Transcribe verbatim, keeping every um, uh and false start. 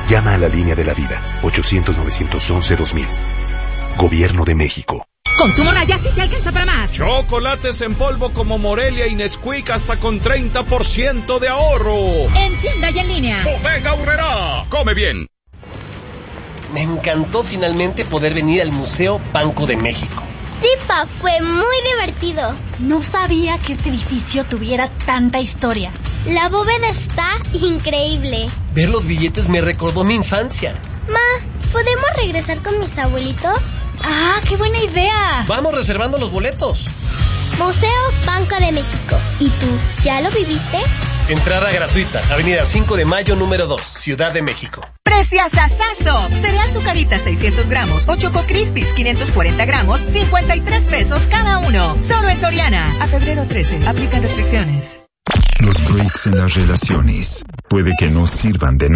Llama a la línea de la vida, ochocientos, novecientos once, dos mil. Gobierno de México. Consumo Raya sí te alcanza para más. Chocolates en polvo como Morelia y Nesquik hasta con treinta por ciento de ahorro. En tienda y en línea. Bodega Aurrerá. Come bien. Me encantó finalmente poder venir al Museo Banco de México. Sí, pa, fue muy divertido. No sabía que este edificio tuviera tanta historia. La bóveda está increíble. Ver los billetes me recordó mi infancia. Ma, ¿podemos regresar con mis abuelitos? ¡Ah, qué buena idea! Vamos reservando los boletos. Museo Banco de México. ¿Y tú, ya lo viviste? Entrada gratuita, Avenida cinco de Mayo, número dos, Ciudad de México. ¡Preciasasazo! Cereal Zucarita seiscientos gramos o Choco Crispies quinientos cuarenta gramos, cincuenta y tres pesos cada uno. Solo en Soriana. A febrero trece. Aplican restricciones. Los breaks en las relaciones puede que no sirvan de nada.